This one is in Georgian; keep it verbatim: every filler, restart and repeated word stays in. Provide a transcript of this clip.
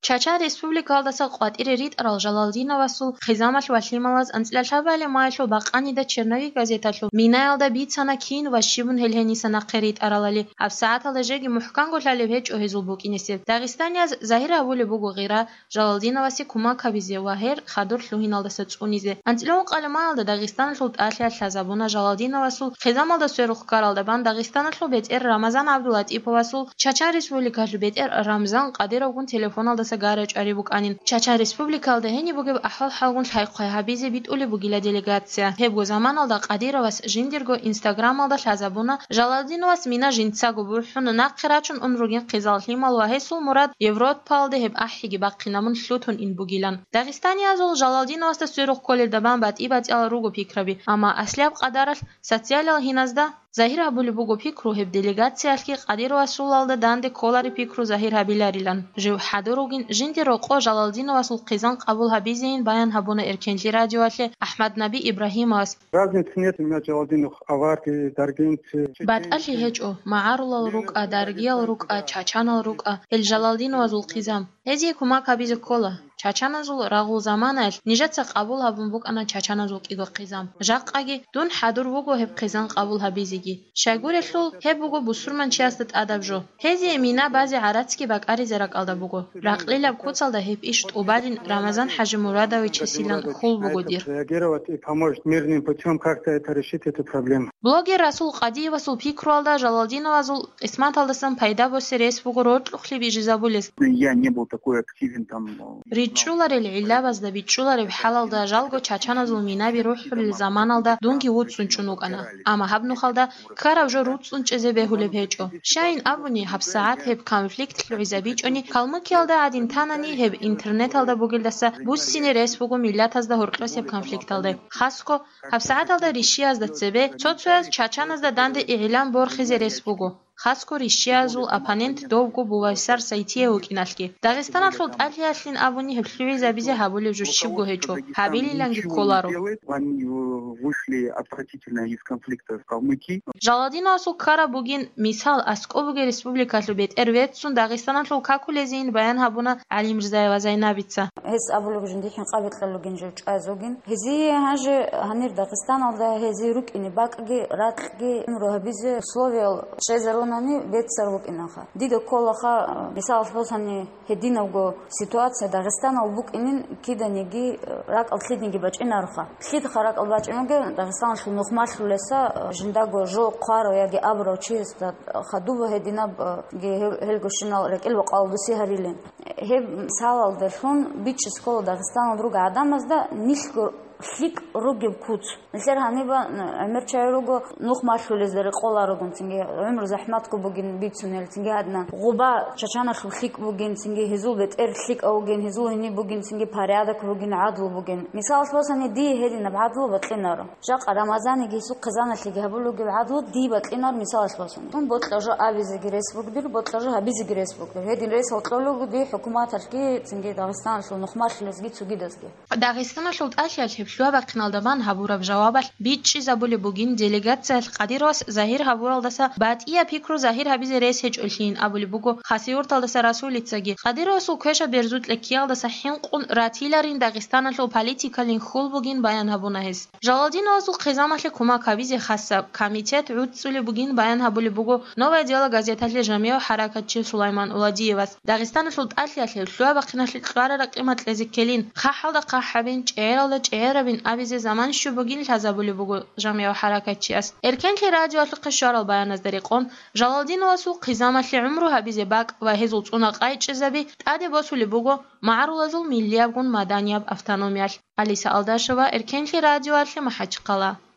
Чача республикалдаса ყვატირი რიტ ჟალალდინოვასულ ხიზამალ ვაშიმალას ანწლაშაბალი მაიშო ბაყანიდა ჩერნოვი გაზეთალო მინაალდა ბიცანა კინ ვაშიბუნ ჰელჰენისანა ხერიტ არალალი აფსაათალდა ჟეგი მუჰკანგოლალე ვეჭო ჰეზულ ბუკინისი დაღისტანიას ზაჰირა აბული ბუგუ ღირა ჟალალდინოვასი კუმაკაბიზე ვაჰერ ხადურ ლუհინალდასა წუნიზე ანწლონ ყალმალდა დაღისტანაშულ ტალია შაზაბუნა ჟალალდინოვასულ ხიზამალდა სერუხ კარალდა ბან დაღისტანაშულ ბეწერ რამაზან აბდულატიფოვასულ ჩაჩა რეспубликალ ბეწერ რამზან ყადიროგუნ ტელეფონალდასა Гараჭარი ბუკანინ ჩაჩა რესპუბლიკალდა ჰენი ბუგებ ახალ ხალგუნ ხაიყვე ჰაბიზე ბიტული ბუგილა დელეგაცია ჰებგო ზამანალდა ყადიროვას ჟინდირგო ინსტაგრამალდა შაზაბუნა ჟალალდინოვას მინა ჟინცაგო ბურჰუნ ნახრაჩუნ უმრუგინ ყიზალ ჰიმალვა ჰესულ მურად ევროპალდე ჰებ აჰიგი ბაყინამუნ შლუთუნ ინ ბუგილან დაღისტანი აზულ ჟალალდინოვას და სერუხ კოლერდა ბან ბატი ბატიალ რუგო ფიქრები ამა ასლაბ ყადარალ სოციალალ ჰინაზდა Zahir abuli bugu fikru heb delegatsiyaski qadirovas shulalda dande kolari fikru Zahir habilarilan. Jiv hadurugin jindiro qo Jalaldinovasul qizan qabul habizein bayan habuna erkenli radioatli Ahmad Nabi Ibrahimovas. Разницы нет, у меня Jalaldinov аварки, даргинцы. Bad ali hejo ma'arulal ruqa dargiyal ruqa chachanal ruqa el Jalaldinovasul qizam. Hezi kumak habize kola. Чачаназул рагул заманал нижатса qabul habun бук ана чачаназул кидо qizam. Жаққаги дун хадур бугу heb qizan qabul habizigi. Шагурелу heb бугу бусурман чиастат адабжо. Hezi emina bazi aratski bak ari zeraqalda бугу. Raqlilab kuцалда heb ишт убалин Рамазан Хаджи Мурадович Силан хул бугу дир. Реагировать и поможет мирным путем как-то это решить эту проблему. Блогер Расул Қадиевасул пикруалда Жалалдиновазул Исматалдасан пайда босе рес бугу ротлухли бижизабулес. Я не был такой активен там. Ричуларел илабазда бичуларев халалда жалго чачаназул минаби рухул заманалда дунги утсунчунукана ама хабнухалда каравжо рутсунчезе бехуле печо шайн абуни хабсаат heb конфликт луизабичони калмыкиалда адин танани heb интернеталда бугилдаса буссини ресбугу миллатазда хурқрас heb конфликталда хаско хабсааталда ришиазда цебе цоцуаз чачаназда данде иълам борхизе ресбугу Хаско ришиазул оппонент довгу бувайсар сайтие укиналки. Дагестанатлут алияслин абуни хеплюи забизе хабули жушибгу хечо. Хабили ланги колару. Они вышли отвратительно из конфликта в Калмыкии. Жаладиновасул кара бугин мисал аскобуге республикалу бет эрветсун Дагестанатлу какулезин баян хабуна Али Мирзаева Зайнабица. Hes abulug jindikhin qabitlalugin jojazogin. Hezi haje hanir Дагестаналда hezi rukini bakgi ratgi rohabize Словел шезер Нани ветсарвук инаха. Дига колаха мисал фосани хединавго ситуация Дагестана убук инин киданеги рак алхидниги бачинарха. Хид харак албачинге Дагестан шу нухмашлеса жиндаго жо қаро яги абро чиста хадуба хединаб ге хелгошинал рекел вақалбуси харилен. Хеб салал дерфун бич скола Дагестана друга адамазда нишго Хик ругиб куц. Нисер ханеба амерчай руго нух маршулездери qola ругун тинге өмр захмат ку бугин битсунел тинге адна. Губа чачана хик бугин тинге хизул бет эр хик ауген хизул хини бугин тинге порядок бугин адл бугин. Мисал спосани ди хедина бадл батлинар. Жак Рамазан гису qizana лиги хабулуги адл ди батлинар мисал спосани. Он ботлажо авизиги республик бир ботлажо хабизиги республик. Хедин рес отлугу ди хукумат арки тинге Дагестан шу нух маршулезги цугидасги. Дагестан шу ашял Шуаба қиналдаман хабурав жавабал бичи забули бугин делегация қадирос Захир хабуралдаса батия пикру Захир хабизе рес хеч улхин абули бугу хасиурталдаса расулицаги қадиросу кеша берзут лекиалдаса хинқун ратиларин Дагестаналу политикалин хул бугин баян хабуна хес Жалалдиновасу қизамасли кумак хабизе хасса комитет утсули бугин баян хабули бугу новое дело газетали жамио харакатчи Сулайман Уладиевас Дагестаналу алиясли шуаба қинасли қарара қимат лезикелин хахалда қахабин чералда чера بين أبيز زمان شو بقول هذابولي بقول جميع حركات شيء إركان كراديو أطلق الشارع البيان الزريقون جلالدينواسو قزامة عمره هبيز باك وهزوت أنا قايد شزبي أدي بسولي بقول معروض المليا بقول مدنيا بأفتانوميال علي سألداشوا إركان كراديو أطلق محج قلا